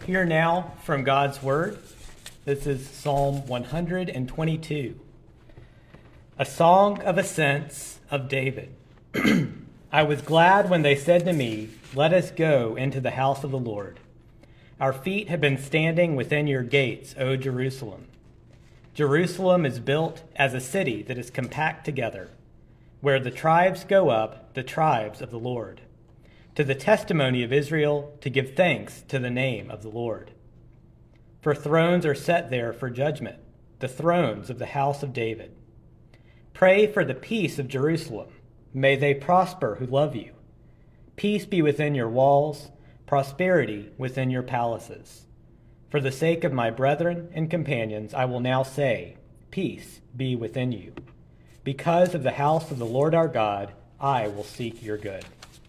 hear now from God's Word. This is Psalm 122, a song of ascents of David. I was glad when they said to me, "Let us go into the house of the Lord." Our feet have been standing within your gates, O Jerusalem. Jerusalem is built as a city that is compact together, where the tribes go up, the tribes of the Lord, to the testimony of Israel, to give thanks to the name of the Lord. For thrones are set there for judgment, the thrones of the house of David. Pray for the peace of Jerusalem. May they prosper who love you. Peace be within your walls, prosperity within your palaces. For the sake of my brethren and companions, I will now say, peace be within you. Because of the house of the Lord our God, I will seek your good.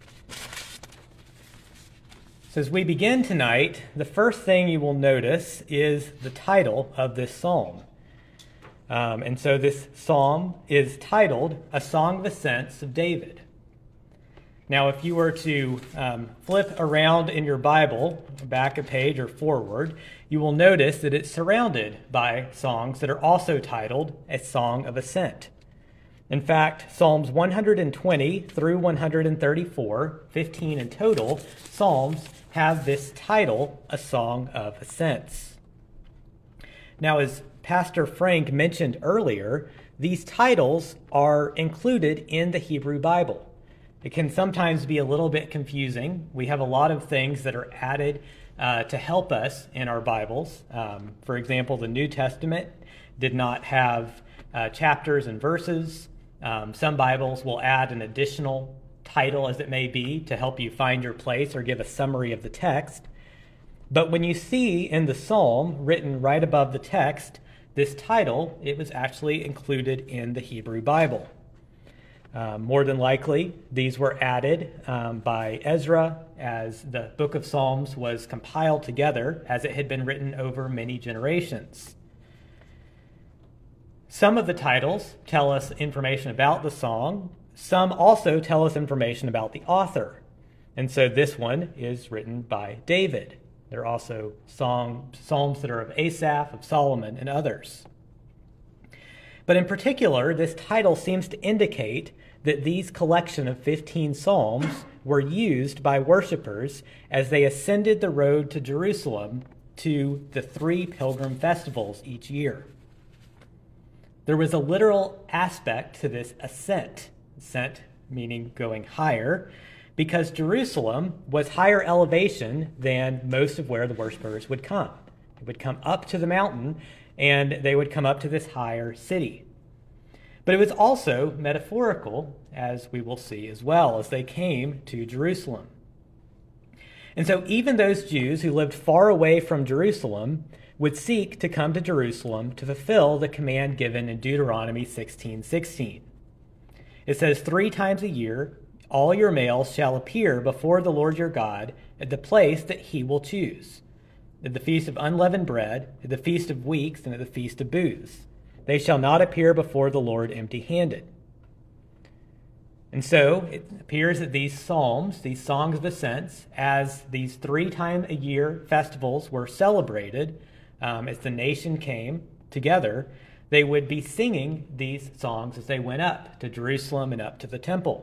So as we begin tonight, the first thing you will notice is the title of this psalm. And so this psalm is titled, A Song of Ascents of David. Now, if you were to flip around in your Bible, back a page or forward, you will notice that it's surrounded by songs that are also titled A Song of Ascent. In fact, Psalms 120 through 134, 15 in total, Psalms have this title, A Song of Ascents. Now, as Pastor Frank mentioned earlier, these titles are included in the Hebrew Bible. It can sometimes be a little bit confusing. We have a lot of things that are added to help us in our Bibles. For example, the New Testament did not have chapters and verses. Some Bibles will add an additional title, as it may be, to help you find your place or give a summary of the text. But when you see in the psalm written right above the text, this title, it was actually included in the Hebrew Bible. More than likely, these were added by Ezra as the book of Psalms was compiled together as it had been written over many generations. Some of the titles tell us information about the song. Some also tell us information about the author. And so this one is written by David. There are also psalms that are of Asaph, of Solomon, and others. But in particular, this title seems to indicate that these collection of 15 psalms were used by worshipers as they ascended the road to Jerusalem to the 3 pilgrim festivals each year. There was a literal aspect to this ascent meaning going higher, because Jerusalem was higher elevation than most of where the worshipers would come. They would come up to the mountain, and they would come up to this higher city. But it was also metaphorical, as we will see as well, as they came to Jerusalem. And so even those Jews who lived far away from Jerusalem would seek to come to Jerusalem to fulfill the command given in Deuteronomy 16:16. It says, 3 times a year, all your males shall appear before the Lord your God at the place that he will choose, at the feast of unleavened bread, at the feast of weeks, and at the feast of booths. They shall not appear before the Lord empty-handed. And so it appears that these psalms, these songs of ascents, as these 3-time-a-year festivals were celebrated, as the nation came together, they would be singing these songs as they went up to Jerusalem and up to the temple.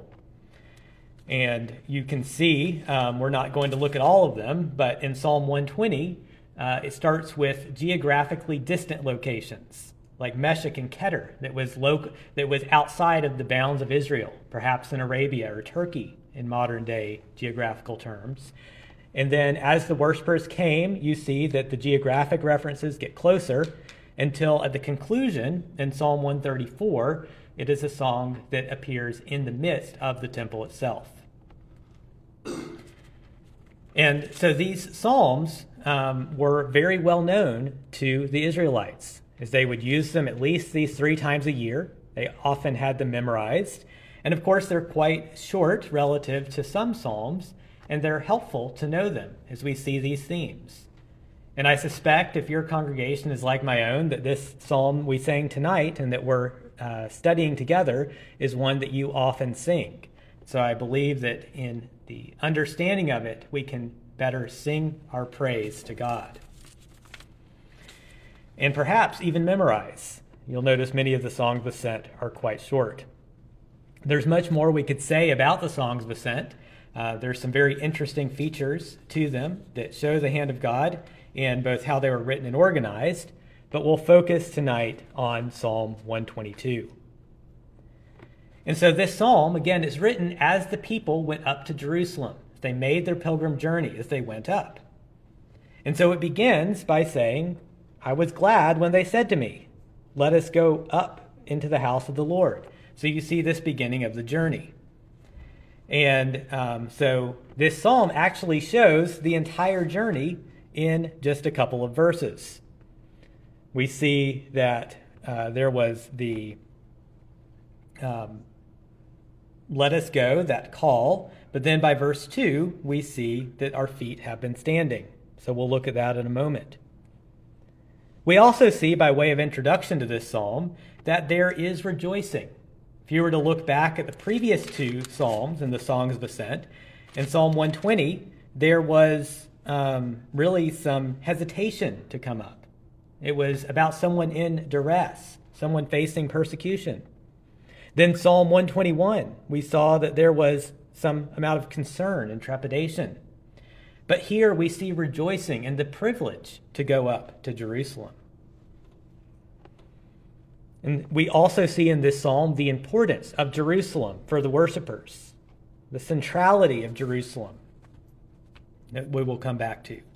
And you can see, we're not going to look at all of them, but in Psalm 120, it starts with geographically distant locations, like Meshech and Kedar, that was outside of the bounds of Israel, perhaps in Arabia or Turkey in modern-day geographical terms. And then as the worshipers came, you see that the geographic references get closer until at the conclusion in Psalm 134, it is a song that appears in the midst of the temple itself. And so these psalms were very well known to the Israelites, as they would use them at least these 3 times a year. They often had them memorized. And of course, they're quite short relative to some psalms, and they're helpful to know them as we see these themes. And I suspect if your congregation is like my own, that this psalm we sang tonight and that we're studying together is one that you often sing. So I believe that in the understanding of it, we can better sing our praise to God. And perhaps even memorize. You'll notice many of the songs of ascent are quite short. There's much more we could say about the songs of ascent. There's some very interesting features to them that show the hand of God in both how they were written and organized, but we'll focus tonight on Psalm 122. And so this psalm, again, is written as the people went up to Jerusalem. They made their pilgrim journey as they went up. And so it begins by saying, I was glad when they said to me, let us go up into the house of the Lord. So you see this beginning of the journey. And so this psalm actually shows the entire journey in just a couple of verses. We see that there was the let us go, that call, but then by verse 2, we see that our feet have been standing. So we'll look at that in a moment. We also see, by way of introduction to this psalm, that there is rejoicing. If you were to look back at the previous two psalms in the Songs of Ascent, in Psalm 120, there was really some hesitation to come up. It was about someone in duress, someone facing persecution. Then Psalm 121, we saw that there was some amount of concern and trepidation. But here we see rejoicing in the privilege to go up to Jerusalem. And we also see in this psalm the importance of Jerusalem for the worshipers, the centrality of Jerusalem that we will come back to.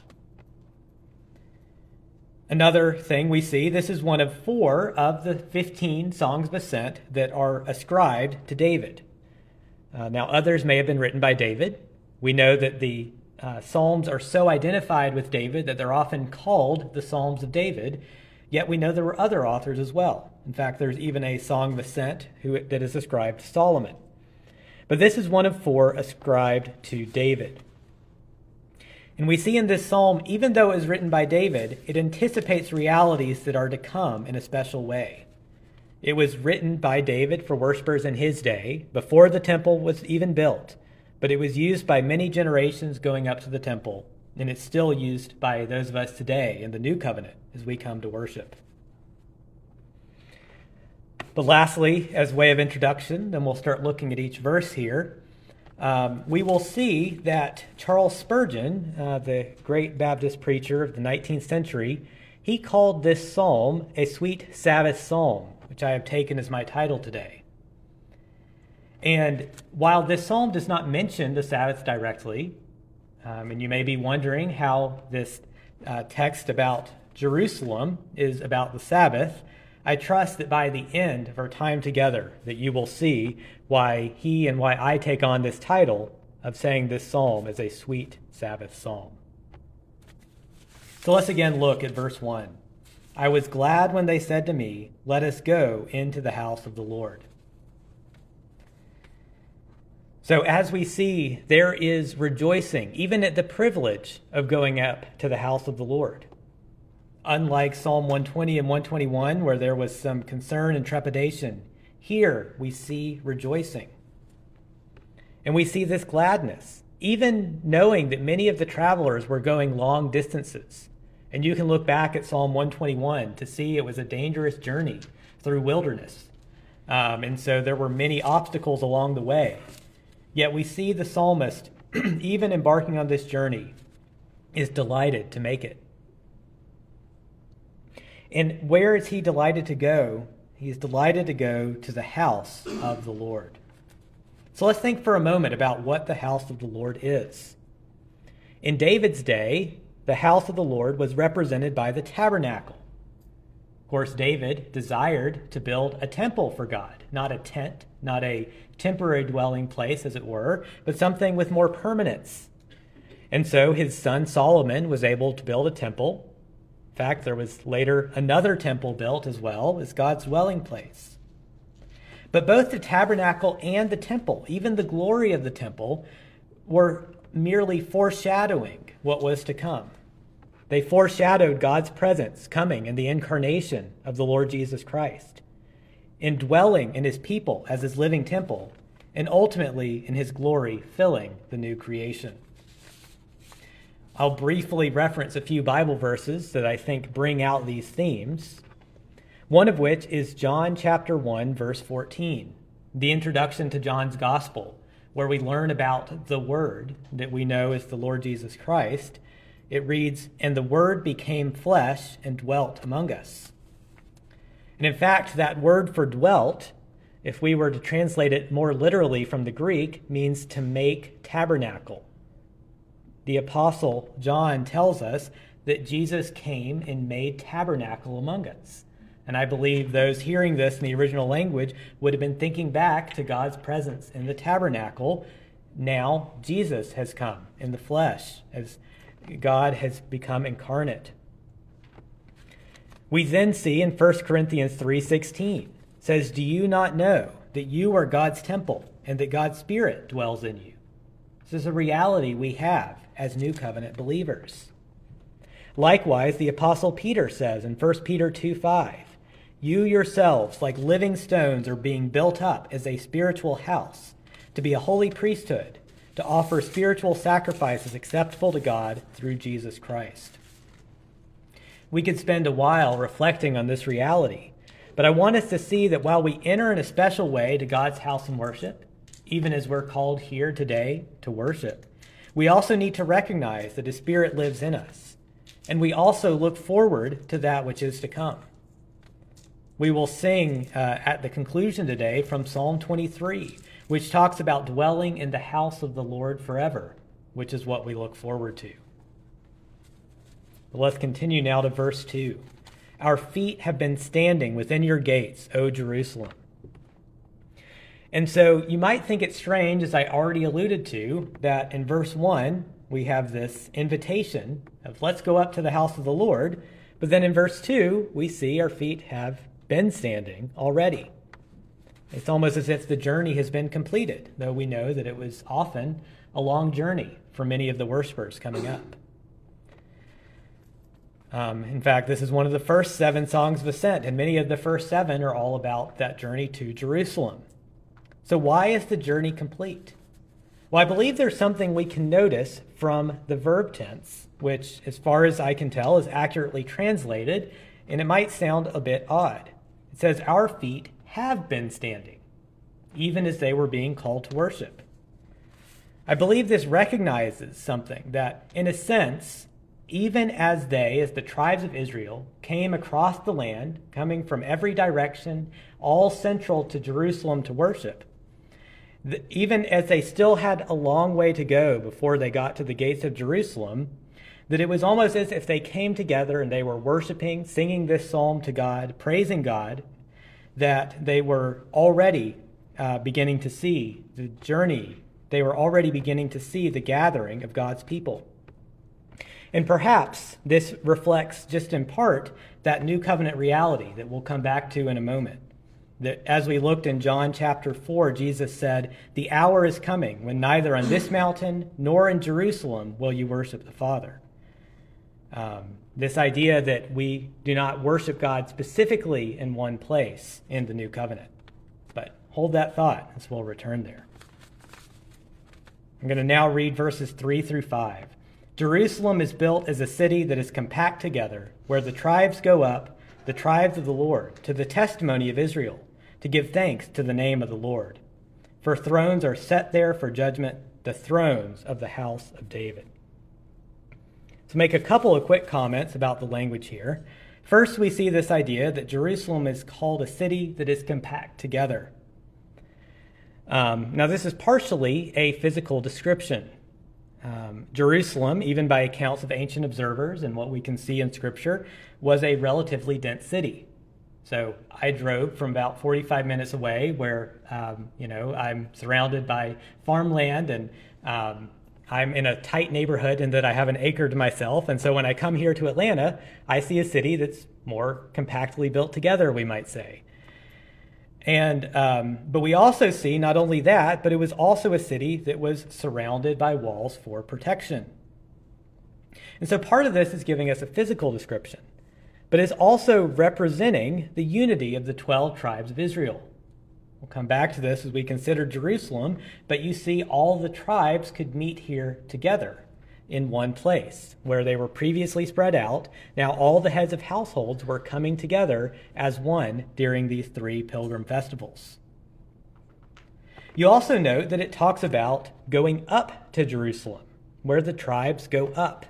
Another thing we see, this is one of 4 of the 15 songs of ascent that are ascribed to David. Now, others may have been written by David. We know that the Psalms are so identified with David that they're often called the Psalms of David, yet we know there were other authors as well. In fact, there's even a Song of Ascent that is ascribed to Solomon. But this is one of 4 ascribed to David. And we see in this psalm, even though it was written by David, it anticipates realities that are to come in a special way. It was written by David for worshipers in his day, before the temple was even built, but it was used by many generations going up to the temple, and it's still used by those of us today in the New Covenant as we come to worship. But lastly, as way of introduction, then we'll start looking at each verse here. We will see that Charles Spurgeon, the great Baptist preacher of the 19th century, he called this psalm a sweet Sabbath psalm, which I have taken as my title today. And while this psalm does not mention the Sabbath directly, and you may be wondering how this text about Jerusalem is about the Sabbath, I trust that by the end of our time together that you will see why he and why I take on this title of saying this psalm is a sweet Sabbath psalm. So let's again look at verse 1. I was glad when they said to me, let us go into the house of the Lord. So as we see, there is rejoicing, even at the privilege of going up to the house of the Lord. Unlike Psalm 120 and 121, where there was some concern and trepidation, here we see rejoicing. And we see this gladness, even knowing that many of the travelers were going long distances. And you can look back at Psalm 121 to see it was a dangerous journey through wilderness. And so there were many obstacles along the way. Yet we see the psalmist, even embarking on this journey, is delighted to make it. And where is he delighted to go? He is delighted to go to the house of the Lord. So let's think for a moment about what the house of the Lord is. In David's day, the house of the Lord was represented by the tabernacle. Of course, David desired to build a temple for God, not a tent, not a temporary dwelling place, as it were, but something with more permanence. And so his son Solomon was able to build a temple. In fact, there was later another temple built as well as God's dwelling place. But both the tabernacle and the temple, even the glory of the temple, were merely foreshadowing what was to come. They foreshadowed God's presence coming in the incarnation of the Lord Jesus Christ, indwelling in his people as his living temple, and ultimately in his glory filling the new creation. I'll briefly reference a few Bible verses that I think bring out these themes, one of which is John chapter 1, verse 14, the introduction to John's Gospel, where we learn about the Word that we know is the Lord Jesus Christ. It reads, "And the Word became flesh and dwelt among us." And in fact, that word for dwelt, if we were to translate it more literally from the Greek, means to make tabernacle. The Apostle John tells us that Jesus came and made tabernacle among us. And I believe those hearing this in the original language would have been thinking back to God's presence in the tabernacle. Now Jesus has come in the flesh as God has become incarnate. We then see in 1 Corinthians 3:16, says, "Do you not know that you are God's temple and that God's Spirit dwells in you?" This is a reality we have as New Covenant believers. Likewise, the Apostle Peter says in 1 Peter 2:5, "You yourselves, like living stones, are being built up as a spiritual house, to be a holy priesthood, to offer spiritual sacrifices acceptable to God through Jesus Christ." We could spend a while reflecting on this reality, but I want us to see that while we enter in a special way to God's house and worship, even as we're called here today to worship, we also need to recognize that His Spirit lives in us, and we also look forward to that which is to come. We will sing at the conclusion today from Psalm 23, which talks about dwelling in the house of the Lord forever, which is what we look forward to. But let's continue now to verse 2. "Our feet have been standing within your gates, O Jerusalem." And so you might think it's strange, as I already alluded to, that in verse 1 we have this invitation of let's go up to the house of the Lord, but then in verse 2 we see our feet have been standing already. It's almost as if the journey has been completed, though we know that it was often a long journey for many of the worshipers coming up. In fact, this is one of the first 7 songs of ascent, and many of the first 7 are all about that journey to Jerusalem. So why is the journey complete? Well, I believe there's something we can notice from the verb tense, which, as far as I can tell, is accurately translated, and it might sound a bit odd. It says, "Our feet have been standing," even as they were being called to worship. I believe this recognizes something, that in a sense, even as the tribes of Israel, came across the land, coming from every direction, all central to Jerusalem to worship, even as they still had a long way to go before they got to the gates of Jerusalem, that it was almost as if they came together and they were worshiping, singing this psalm to God, praising God, that they were already beginning to see the journey. They were already beginning to see the gathering of God's people. And perhaps this reflects just in part that new covenant reality that we'll come back to in a moment. That as we looked in John chapter 4, Jesus said, "The hour is coming when neither on this mountain nor in Jerusalem will you worship the Father." This idea that we do not worship God specifically in one place in the new covenant. But hold that thought as we'll return there. I'm going to now read verses 3 through 5. "Jerusalem is built as a city that is compact together, where the tribes go up, the tribes of the Lord, to the testimony of Israel, to give thanks to the name of the Lord. For thrones are set there for judgment, the thrones of the house of David." To make a couple of quick comments about the language here. First, we see this idea that Jerusalem is called a city that is compact together. Now, this is partially a physical description. Jerusalem, even by accounts of ancient observers and what we can see in Scripture, was a relatively dense city. So I drove from about 45 minutes away where, I'm surrounded by farmland and I'm in a tight neighborhood in that I have an acre to myself. And so when I come here to Atlanta, I see a city that's more compactly built together, we might say. But we also see not only that, but it was also a city that was surrounded by walls for protection. And so part of this is giving us a physical description, but is also representing the unity of the 12 tribes of Israel. We'll come back to this as we consider Jerusalem, but you see all the tribes could meet here together. in one place, where they were previously spread out. Now all the heads of households were coming together as one during these 3 pilgrim festivals. You also note that it talks about going up to Jerusalem, where the tribes go up.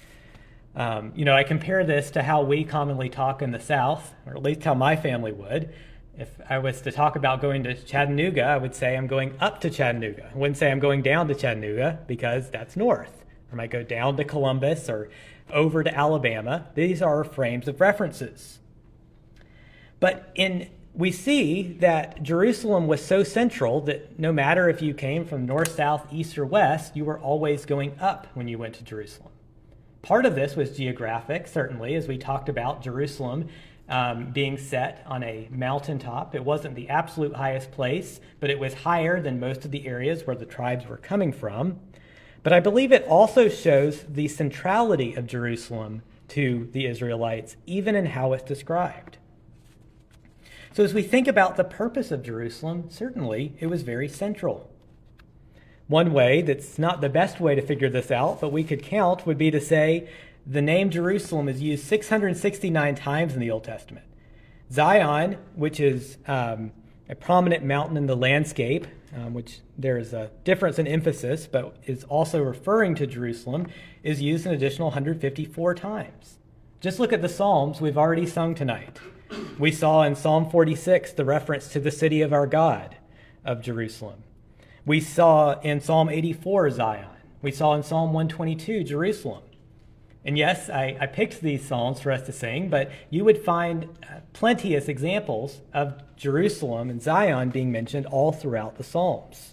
I compare this to how we commonly talk in the South, or at least how my family would. If I was to talk about going to Chattanooga, I would say I'm going up to Chattanooga. I wouldn't say I'm going down to Chattanooga because that's north. I might go down to Columbus or over to Alabama. These are frames of references. But we see that Jerusalem was so central that no matter if you came from north, south, east, or west, you were always going up when you went to Jerusalem. Part of this was geographic, certainly, as we talked about Jerusalem being set on a mountaintop. It wasn't the absolute highest place, but it was higher than most of the areas where the tribes were coming from. But I believe it also shows the centrality of Jerusalem to the Israelites, even in how it's described. So as we think about the purpose of Jerusalem, certainly it was very central. One way that's not the best way to figure this out, but we could count, would be to say the name Jerusalem is used 669 times in the Old Testament. Zion, which is a prominent mountain in the landscape, which there is a difference in emphasis, but is also referring to Jerusalem, is used an additional 154 times. Just look at the Psalms we've already sung tonight. We saw in Psalm 46 the reference to the city of our God, of Jerusalem. We saw in Psalm 84 Zion. We saw in Psalm 122 Jerusalem. And yes, I picked these psalms for us to sing, but you would find plenteous examples of Jerusalem and Zion being mentioned all throughout the Psalms.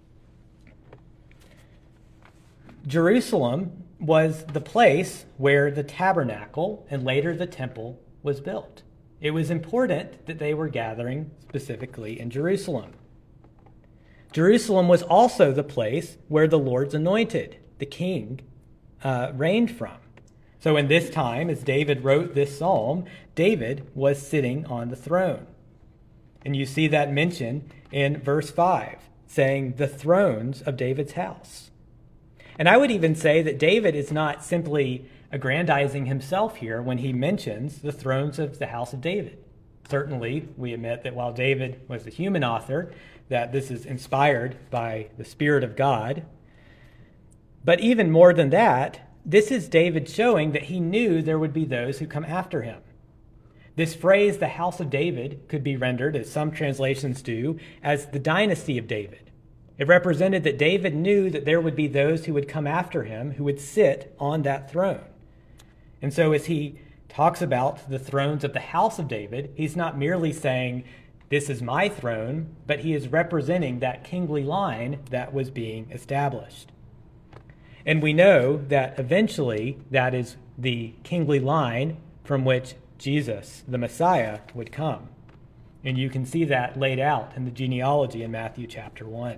Jerusalem was the place where the tabernacle and later the temple was built. It was important that they were gathering specifically in Jerusalem. Jerusalem was also the place where the Lord's anointed, the king, reigned from. So in this time, as David wrote this psalm, David was sitting on the throne. And you see that mentioned in verse 5, saying the thrones of David's house. And I would even say that David is not simply aggrandizing himself here when he mentions the thrones of the house of David. Certainly, we admit that while David was a human author, that this is inspired by the Spirit of God. But even more than that, this is David showing that he knew there would be those who come after him. This phrase, the house of David, could be rendered, as some translations do, as the dynasty of David. It represented that David knew that there would be those who would come after him, who would sit on that throne. And so as he talks about the thrones of the house of David, he's not merely saying, this is my throne, but he is representing that kingly line that was being established. And we know that eventually that is the kingly line from which Jesus, the Messiah, would come. And you can see that laid out in the genealogy in Matthew chapter 1.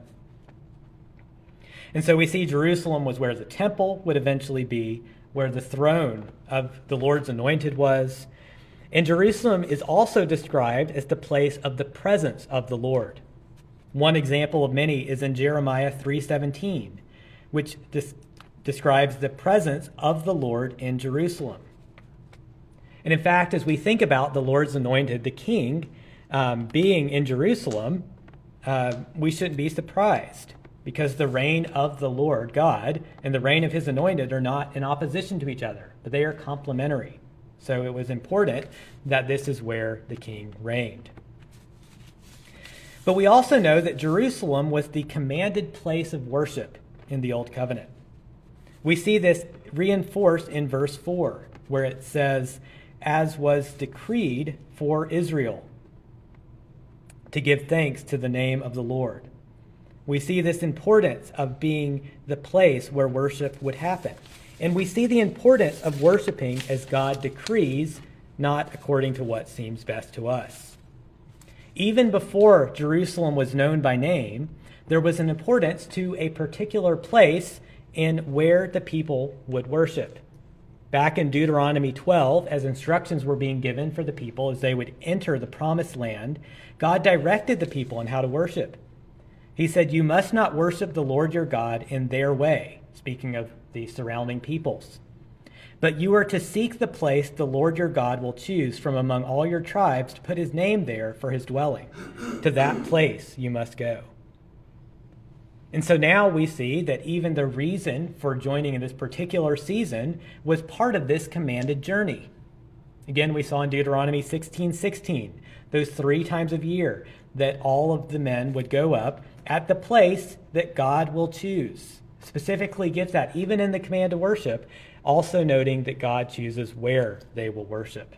And so we see Jerusalem was where the temple would eventually be, where the throne of the Lord's anointed was. And Jerusalem is also described as the place of the presence of the Lord. One example of many is in Jeremiah 3:17, which describes the presence of the Lord in Jerusalem. And in fact, as we think about the Lord's anointed, the king, being in Jerusalem, we shouldn't be surprised, because the reign of the Lord God and the reign of his anointed are not in opposition to each other, but they are complementary. So it was important that this is where the king reigned. But we also know that Jerusalem was the commanded place of worship in the Old Covenant. We see this reinforced in verse 4, where it says, as was decreed for Israel, to give thanks to the name of the Lord. We see this importance of being the place where worship would happen. And we see the importance of worshiping as God decrees, not according to what seems best to us. Even before Jerusalem was known by name, there was an importance to a particular place in where the people would worship. Back in Deuteronomy 12, as instructions were being given for the people as they would enter the promised land, God directed the people on how to worship. He said, you must not worship the Lord your God in their way, speaking of the surrounding peoples. But you are to seek the place the Lord your God will choose from among all your tribes to put his name there for his dwelling. To that place you must go. And so now we see that even the reason for joining in this particular season was part of this commanded journey. Again, we saw in Deuteronomy 16:16, those 3 times a year that all of the men would go up at the place that God will choose. Specifically gives that even in the command to worship, also noting that God chooses where they will worship.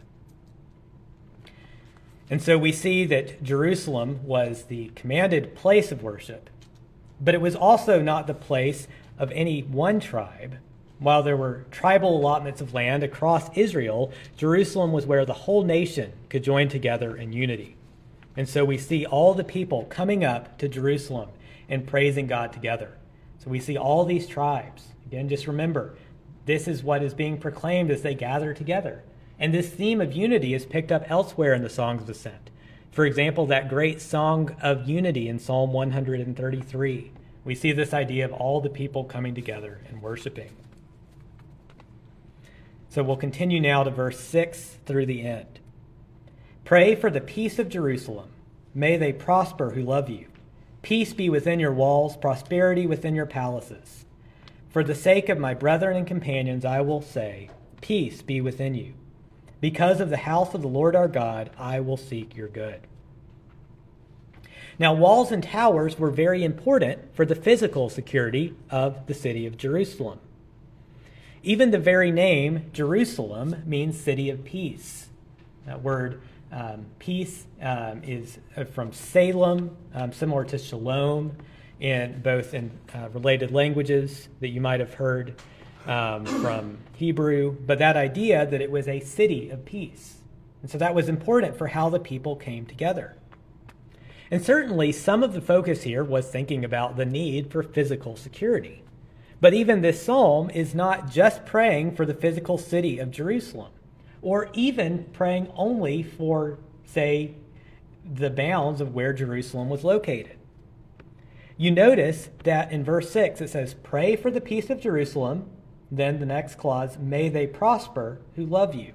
And so we see that Jerusalem was the commanded place of worship, but it was also not the place of any one tribe. While there were tribal allotments of land across Israel, Jerusalem was where the whole nation could join together in unity. And so we see all the people coming up to Jerusalem and praising God together. So we see all these tribes. Again, just remember, this is what is being proclaimed as they gather together. And this theme of unity is picked up elsewhere in the Songs of Ascent. For example, that great Song of Unity in Psalm 133. We see this idea of all the people coming together and worshiping. So we'll continue now to verse 6 through the end. Pray for the peace of Jerusalem. May they prosper who love you. Peace be within your walls, prosperity within your palaces. For the sake of my brethren and companions, I will say, peace be within you. Because of the house of the Lord our God, I will seek your good. Now, walls and towers were very important for the physical security of the city of Jerusalem. Even the very name Jerusalem means city of peace. That word peace is from Salem, similar to shalom, both in related languages that you might have heard from Hebrew, but that idea that it was a city of peace. And so that was important for how the people came together. And certainly some of the focus here was thinking about the need for physical security. But even this psalm is not just praying for the physical city of Jerusalem, or even praying only for, say, the bounds of where Jerusalem was located. You notice that in verse 6 it says, pray for the peace of Jerusalem. Then the next clause, may they prosper who love you.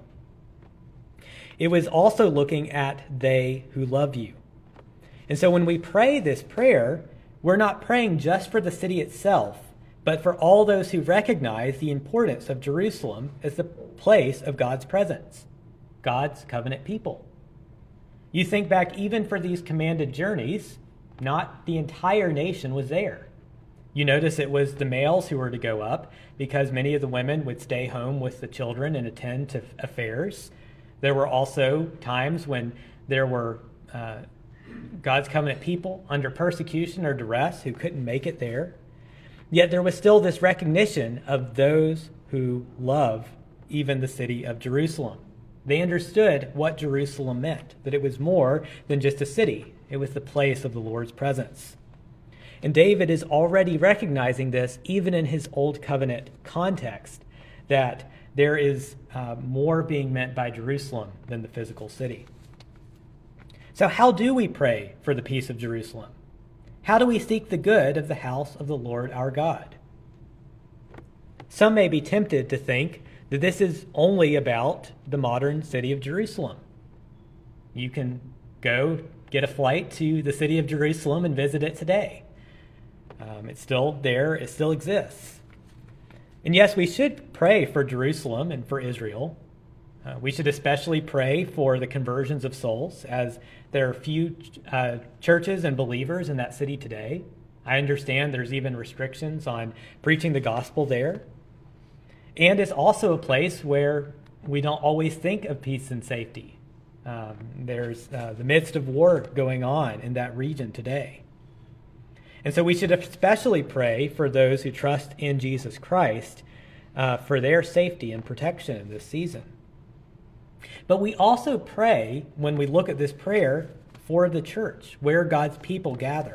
It was also looking at they who love you. And so when we pray this prayer, we're not praying just for the city itself, but for all those who recognize the importance of Jerusalem as the place of God's presence, God's covenant people. You think back even for these commanded journeys, not the entire nation was there. You notice it was the males who were to go up because many of the women would stay home with the children and attend to affairs. There were also times when there were God's covenant people under persecution or duress who couldn't make it there. Yet there was still this recognition of those who love even the city of Jerusalem. They understood what Jerusalem meant, that it was more than just a city. It was the place of the Lord's presence. And David is already recognizing this even in his Old Covenant context, that there is more being meant by Jerusalem than the physical city. So how do we pray for the peace of Jerusalem? How do we seek the good of the house of the Lord our God? Some may be tempted to think that this is only about the modern city of Jerusalem. You can go get a flight to the city of Jerusalem and visit it today. It's still there. It still exists. And yes, we should pray for Jerusalem and for Israel. We should especially pray for the conversions of souls, as there are few churches and believers in that city today. I understand there's even restrictions on preaching the gospel there. And it's also a place where we don't always think of peace and safety. There's the midst of war going on in that region today. And so we should especially pray for those who trust in Jesus Christ for their safety and protection in this season. But we also pray, when we look at this prayer, for the church, where God's people gather.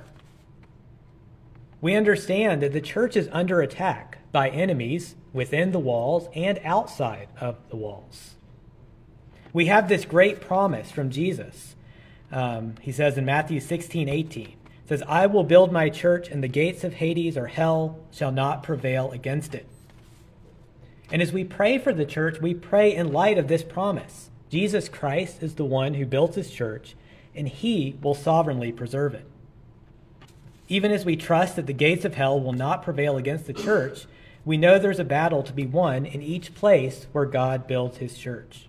We understand that the church is under attack by enemies within the walls and outside of the walls. We have this great promise from Jesus. He says in Matthew 16:18, It says, I will build my church, and the gates of Hades or hell shall not prevail against it. And as we pray for the church, we pray in light of this promise. Jesus Christ is the one who built his church, and he will sovereignly preserve it. Even as we trust that the gates of hell will not prevail against the church, we know there's a battle to be won in each place where God builds his church.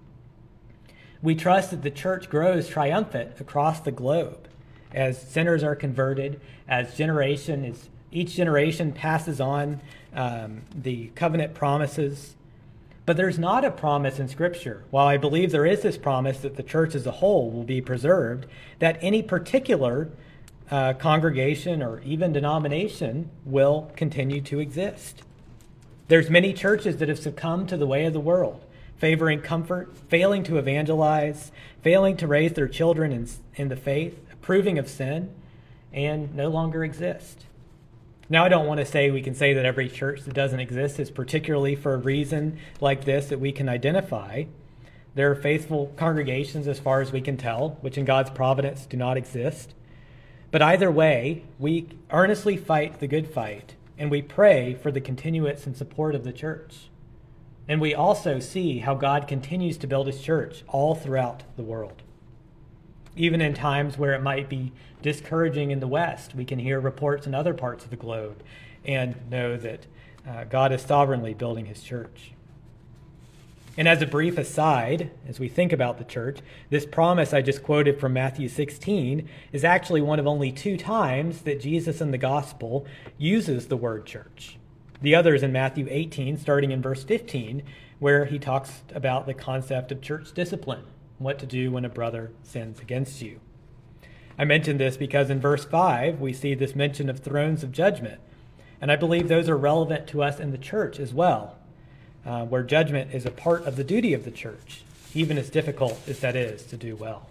We trust that the church grows triumphant across the globe as sinners are converted, as each generation passes on the covenant promises. But there's not a promise in Scripture, while I believe there is this promise that the church as a whole will be preserved, that any particular congregation or even denomination will continue to exist. There's many churches that have succumbed to the way of the world, favoring comfort, failing to evangelize, failing to raise their children in the faith, approving of sin, and no longer exist. Now, I don't want to say we can say that every church that doesn't exist is particularly for a reason like this that we can identify. There are faithful congregations, as far as we can tell, which in God's providence do not exist. But either way, we earnestly fight the good fight, and we pray for the continuance and support of the church. And we also see how God continues to build his church all throughout the world. Even in times where it might be discouraging in the West, we can hear reports in other parts of the globe and know that God is sovereignly building his church. And as a brief aside, as we think about the church, this promise I just quoted from Matthew 16 is actually one of only 2 times that Jesus in the gospel uses the word church. The other is in Matthew 18, starting in verse 15, where he talks about the concept of church discipline, what to do when a brother sins against you. I mentioned this because in verse 5, we see this mention of thrones of judgment. And I believe those are relevant to us in the church as well, where judgment is a part of the duty of the church, even as difficult as that is to do well.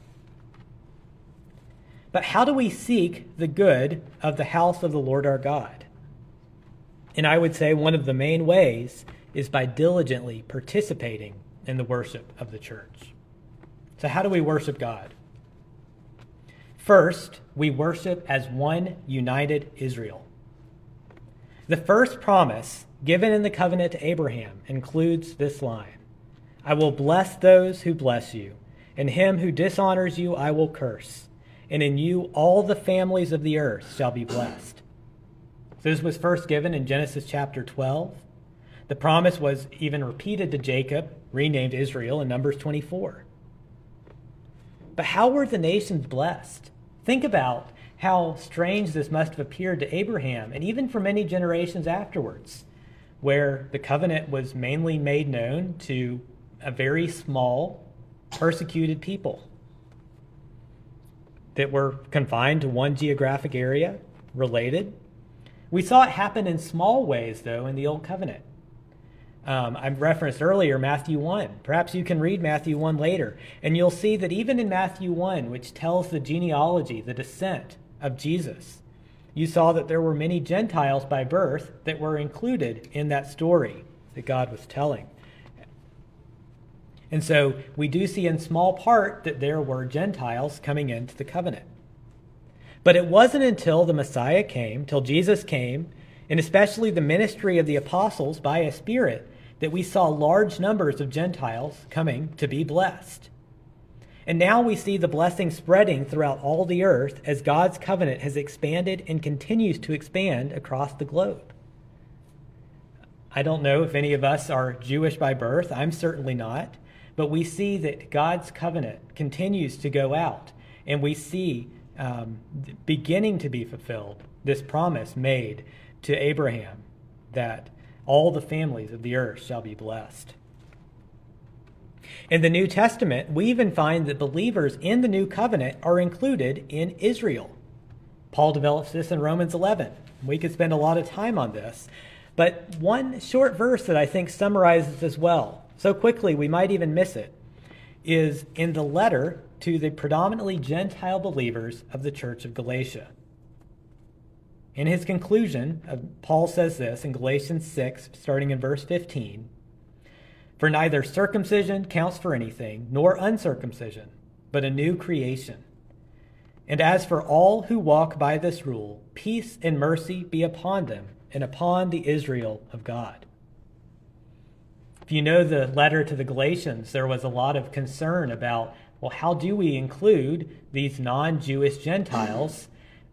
But how do we seek the good of the house of the Lord our God? And I would say one of the main ways is by diligently participating in the worship of the church. So how do we worship God? First, we worship as one united Israel. The first promise given in the covenant to Abraham includes this line: I will bless those who bless you, and him who dishonors you I will curse, and in you all the families of the earth shall be blessed. So this was first given in Genesis chapter 12. The promise was even repeated to Jacob, renamed Israel, in Numbers 24. But how were the nations blessed? Think about how strange this must have appeared to Abraham, and even for many generations afterwards, where the covenant was mainly made known to a very small, persecuted people that were confined to one geographic area, related. We saw it happen in small ways, though, in the Old Covenant. I referenced earlier Matthew 1. Perhaps you can read Matthew 1 later, and you'll see that even in Matthew 1, which tells the genealogy, the descent of Jesus, you saw that there were many Gentiles by birth that were included in that story that God was telling. And so we do see in small part that there were Gentiles coming into the covenant. But it wasn't until the Messiah came, till Jesus came, and especially the ministry of the apostles by a Spirit, that we saw large numbers of Gentiles coming to be blessed. And now we see the blessing spreading throughout all the earth as God's covenant has expanded and continues to expand across the globe. I don't know if any of us are Jewish by birth. I'm certainly not. But we see that God's covenant continues to go out, and we see beginning to be fulfilled this promise made to Abraham that all the families of the earth shall be blessed. In the New Testament, we even find that believers in the New Covenant are included in Israel. Paul develops this in Romans 11. We could spend a lot of time on this, but one short verse that I think summarizes this well, so quickly we might even miss it, is in the letter to the predominantly Gentile believers of the church of Galatia. In his conclusion, Paul says this in Galatians 6, starting in verse 15, "For neither circumcision counts for anything, nor uncircumcision, but a new creation. And as for all who walk by this rule, peace and mercy be upon them and upon the Israel of God. If you know the letter to the Galatians, there was a lot of concern about, well, how do we include these non-Jewish Gentiles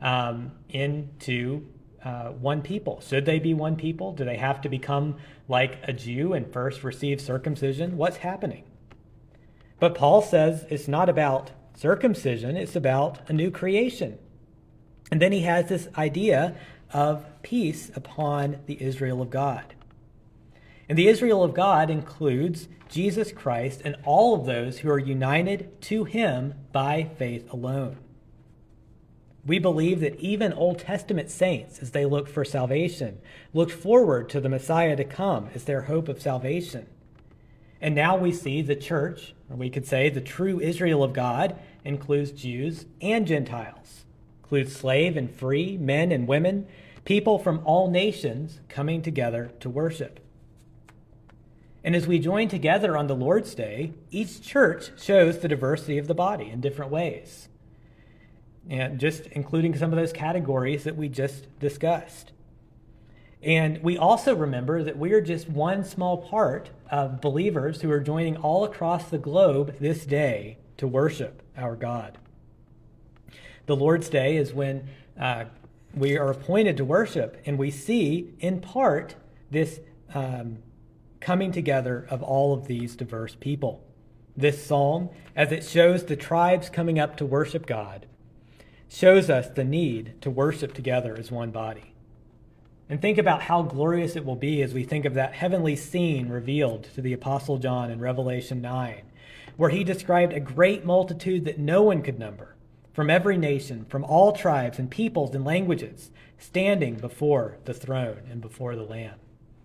into one people? Should they be one people? Do they have to become like a Jew and first receive circumcision? What's happening? But Paul says it's not about circumcision, it's about a new creation. And then he has this idea of peace upon the Israel of God. And the Israel of God includes Jesus Christ and all of those who are united to him by faith alone. We believe that even Old Testament saints, as they looked for salvation, looked forward to the Messiah to come as their hope of salvation. And now we see the church, or we could say the true Israel of God, includes Jews and Gentiles, includes slave and free, men and women, people from all nations coming together to worship. And as we join together on the Lord's Day, each church shows the diversity of the body in different ways, and just including some of those categories that we just discussed. And we also remember that we are just one small part of believers who are joining all across the globe this day to worship our God. The Lord's Day is when we are appointed to worship, and we see, in part, this coming together of all of these diverse people. This psalm, as it shows the tribes coming up to worship God, shows us the need to worship together as one body. And think about how glorious it will be as we think of that heavenly scene revealed to the Apostle John in Revelation 9, where he described a great multitude that no one could number, from every nation, from all tribes and peoples and languages, standing before the throne and before the Lamb.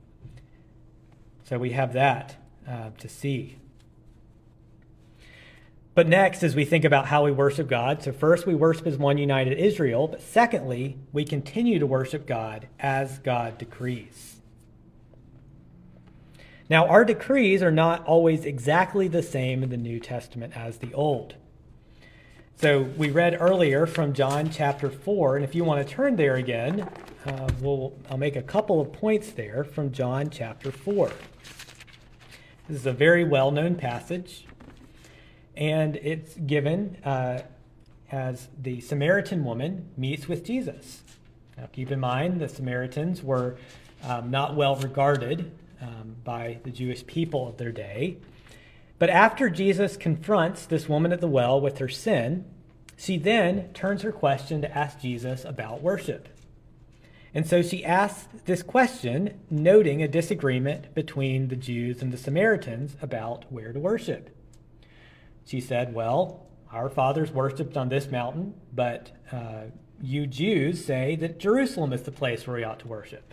So we have that to see. But next, as we think about how we worship God, so first we worship as one united Israel, but secondly, we continue to worship God as God decrees. Now, our decrees are not always exactly the same in the New Testament as the Old. So we read earlier from John chapter 4, and if you want to turn there again, I'll make a couple of points there from John chapter 4. This is a very well-known passage. And it's given as the Samaritan woman meets with Jesus. Now, keep in mind, the Samaritans were not well regarded by the Jewish people of their day. But after Jesus confronts this woman at the well with her sin, she then turns her question to ask Jesus about worship. And so she asks this question, noting a disagreement between the Jews and the Samaritans about where to worship. She said, well, our fathers worshipped on this mountain, but you Jews say that Jerusalem is the place where we ought to worship.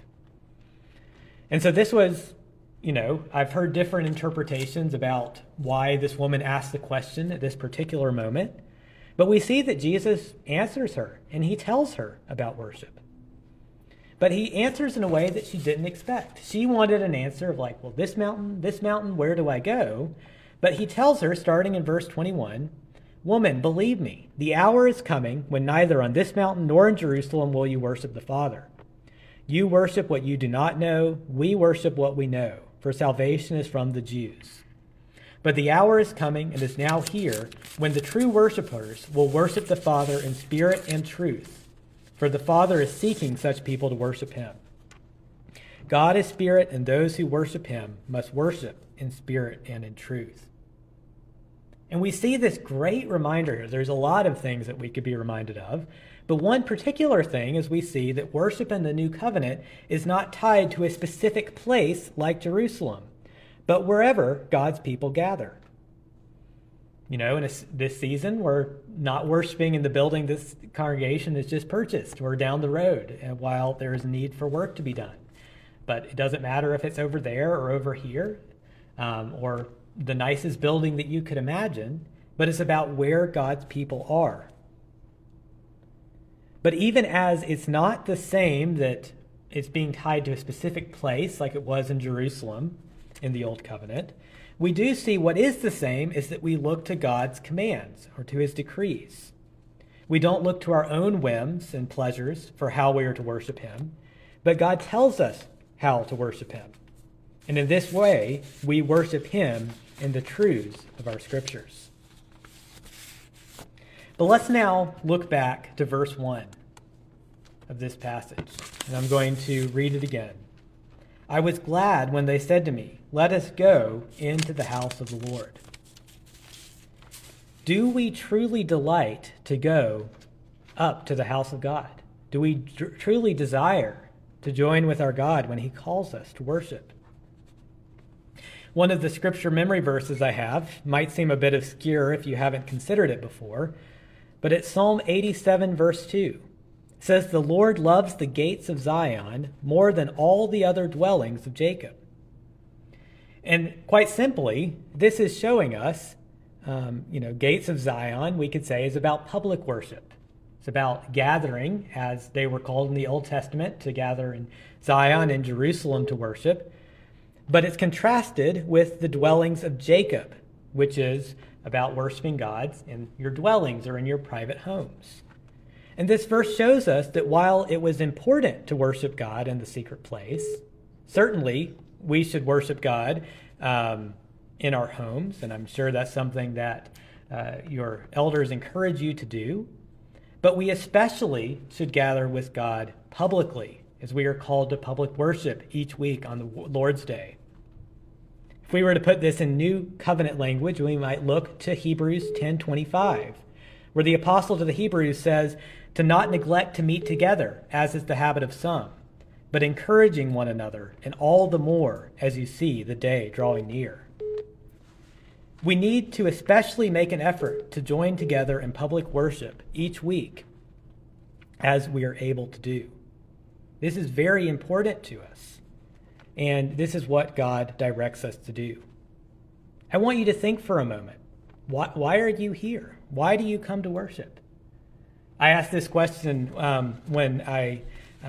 And so this was, I've heard different interpretations about why this woman asked the question at this particular moment. But we see that Jesus answers her, and he tells her about worship. But he answers in a way that she didn't expect. She wanted an answer of like, well, this mountain, where do I go? But he tells her, starting in verse 21, "Woman, believe me, the hour is coming when neither on this mountain nor in Jerusalem will you worship the Father. You worship what you do not know. We worship what we know, for salvation is from the Jews. But the hour is coming and is now here when the true worshipers will worship the Father in spirit and truth, for the Father is seeking such people to worship him. God is spirit, and those who worship him must worship in spirit and in truth." And we see this great reminder here. There's a lot of things that we could be reminded of, but one particular thing is we see that worship in the New Covenant is not tied to a specific place like Jerusalem, but wherever God's people gather. In this season, we're not worshiping in the building this congregation has just purchased. We're down the road, and while there is a need for work to be done. But it doesn't matter if it's over there or over here, or the nicest building that you could imagine, but it's about where God's people are. But even as it's not the same that it's being tied to a specific place like it was in Jerusalem in the Old Covenant, we do see what is the same is that we look to God's commands or to his decrees. We don't look to our own whims and pleasures for how we are to worship him, but God tells us how to worship him. And in this way, we worship him in the truths of our scriptures. But let's now look back to verse 1 of this passage, and I'm going to read it again. I was glad when they said to me, "Let us go into the house of the Lord." Do we truly delight to go up to the house of God? Do we truly desire to join with our God when he calls us to worship? One of the scripture memory verses I have might seem a bit obscure if you haven't considered it before, but it's Psalm 87, verse 2. It says, "The Lord loves the gates of Zion more than all the other dwellings of Jacob." And quite simply, this is showing us, gates of Zion, we could say, is about public worship. It's about gathering, as they were called in the Old Testament, to gather in Zion and Jerusalem to worship. But it's contrasted with the dwellings of Jacob, which is about worshiping God in your dwellings or in your private homes. And this verse shows us that while it was important to worship God in the secret place, certainly we should worship God in our homes, and I'm sure that's something that your elders encourage you to do. But we especially should gather with God publicly, as we are called to public worship each week on the Lord's Day. If we were to put this in New Covenant language, we might look to Hebrews 10:25, where the apostle to the Hebrews says to not neglect to meet together, as is the habit of some, but encouraging one another, and all the more as you see the day drawing near. We need to especially make an effort to join together in public worship each week, as we are able to do. This is very important to us, and this is what God directs us to do. I want you to think for a moment. Why are you here? Why do you come to worship? I asked this question when I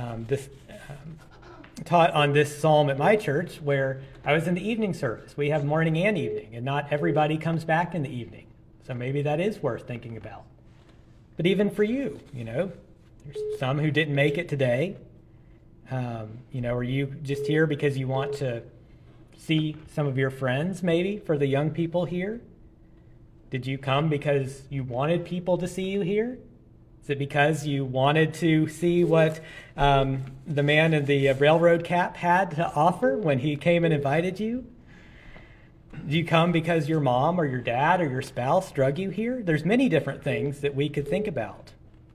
taught on this psalm at my church, where I was in the evening service. We have morning and evening, and not everybody comes back in the evening. So maybe that is worth thinking about. But even for you, there's some who didn't make it today. Are you just here because you want to see some of your friends, maybe, for the young people here? Did you come because you wanted people to see you here? Is it because you wanted to see what the man in the railroad cap had to offer when he came and invited you? Do you come because your mom or your dad or your spouse drug you here? There's many different things that we could think about.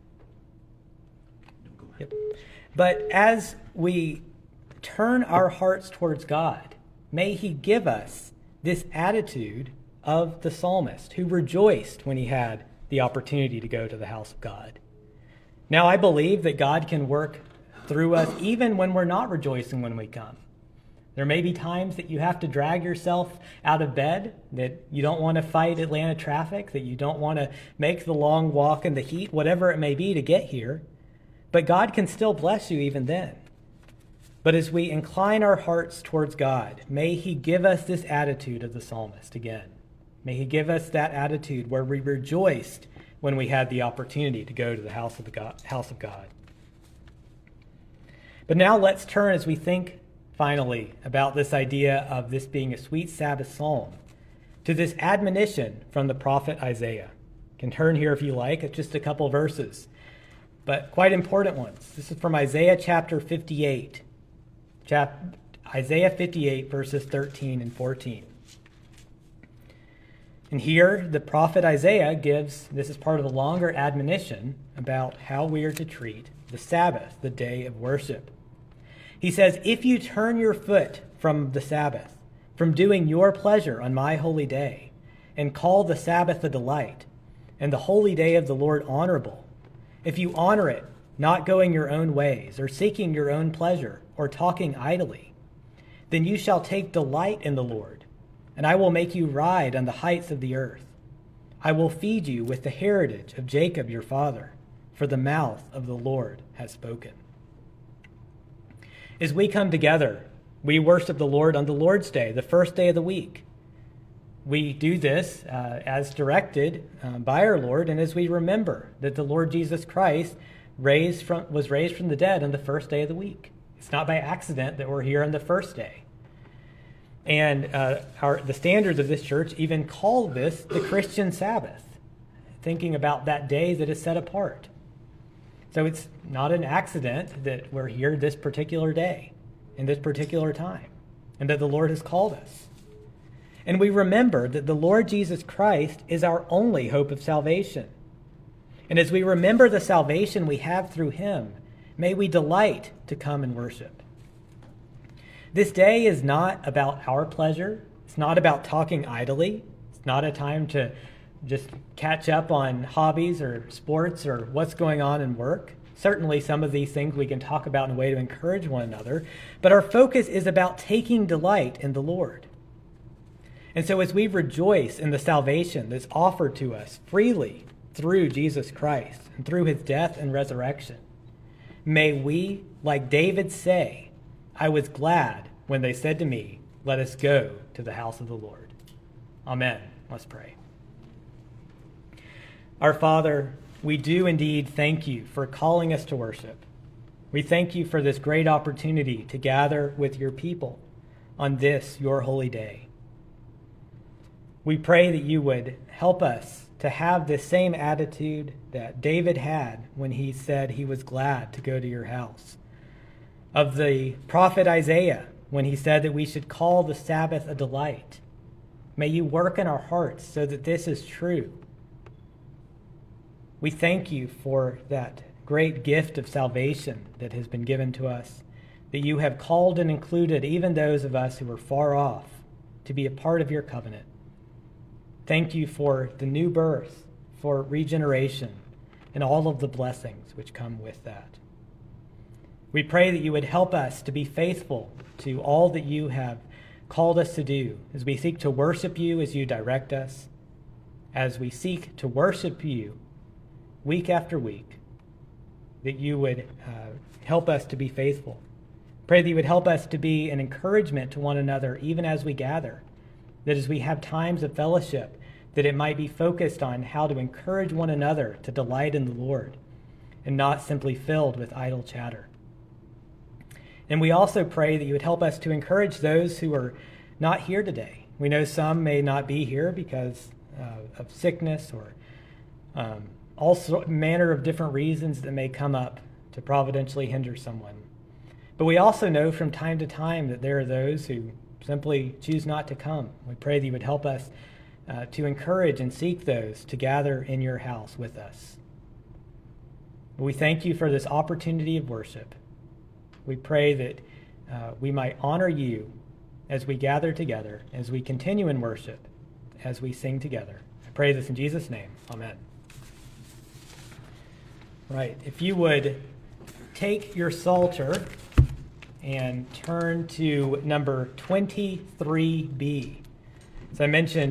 Yep. But as we turn our hearts towards God, may he give us this attitude of the psalmist who rejoiced when he had the opportunity to go to the house of God. Now, I believe that God can work through us even when we're not rejoicing when we come. There may be times that you have to drag yourself out of bed, that you don't want to fight Atlanta traffic, that you don't want to make the long walk in the heat, whatever it may be to get here. But God can still bless you even then. But as we incline our hearts towards God, may he give us this attitude of the psalmist again. May he give us that attitude where we rejoiced when we had the opportunity to go to the house of God. But now let's turn, as we think finally about this idea of this being a sweet Sabbath psalm, to this admonition from the prophet Isaiah. You can turn here if you like. It's just a couple verses, but quite important ones. This is from Isaiah chapter 58. Isaiah 58, verses 13 and 14. And here, the prophet Isaiah gives, this is part of the longer admonition about how we are to treat the Sabbath, the day of worship. He says, "If you turn your foot from the Sabbath, from doing your pleasure on my holy day, and call the Sabbath a delight, and the holy day of the Lord honorable, if you honor it, not going your own ways, or seeking your own pleasure, or talking idly, then you shall take delight in the Lord, and I will make you ride on the heights of the earth. I will feed you with the heritage of Jacob your father, for the mouth of the Lord has spoken." As we come together, we worship the Lord on the Lord's Day, the first day of the week. We do this as directed by our Lord, and as we remember that the Lord Jesus Christ was raised from the dead on the first day of the week. It's not by accident that we're here on the first day. And the standards of this church even call this the Christian Sabbath, thinking about that day that is set apart. So it's not an accident that we're here this particular day, in this particular time, and that the Lord has called us. And we remember that the Lord Jesus Christ is our only hope of salvation. And as we remember the salvation we have through him, may we delight to come and worship. This day is not about our pleasure. It's not about talking idly. It's not a time to just catch up on hobbies or sports or what's going on in work. Certainly some of these things we can talk about in a way to encourage one another, but our focus is about taking delight in the Lord. And so as we rejoice in the salvation that's offered to us freely through Jesus Christ and through his death and resurrection, may we, like David, say, "I was glad when they said to me, 'Let us go to the house of the Lord.'" Amen. Let's pray. Our Father, we do indeed thank you for calling us to worship. We thank you for this great opportunity to gather with your people on this, your holy day. We pray that you would help us to have this same attitude that David had when he said he was glad to go to your house. Of the prophet Isaiah, when he said that we should call the Sabbath a delight. May you work in our hearts so that this is true. We thank you for that great gift of salvation that has been given to us, that you have called and included even those of us who are far off to be a part of your covenant. Thank you for the new birth, for regeneration, and all of the blessings which come with that. We pray that you would help us to be faithful to all that you have called us to do as we seek to worship you as you direct us, as we seek to worship you week after week, that you would help us to be faithful. Pray that you would help us to be an encouragement to one another even as we gather, that as we have times of fellowship, that it might be focused on how to encourage one another to delight in the Lord and not simply filled with idle chatter. And we also pray that you would help us to encourage those who are not here today. We know some may not be here because of sickness or all manner of different reasons that may come up to providentially hinder someone. But we also know from time to time that there are those who simply choose not to come. We pray that you would help us to encourage and seek those to gather in your house with us. We thank you for this opportunity of worship. We pray that we might honor you as we gather together, as we continue in worship, as we sing together. I pray this in Jesus' name. Amen. Right. If you would take your Psalter and turn to number 23b. As I mentioned,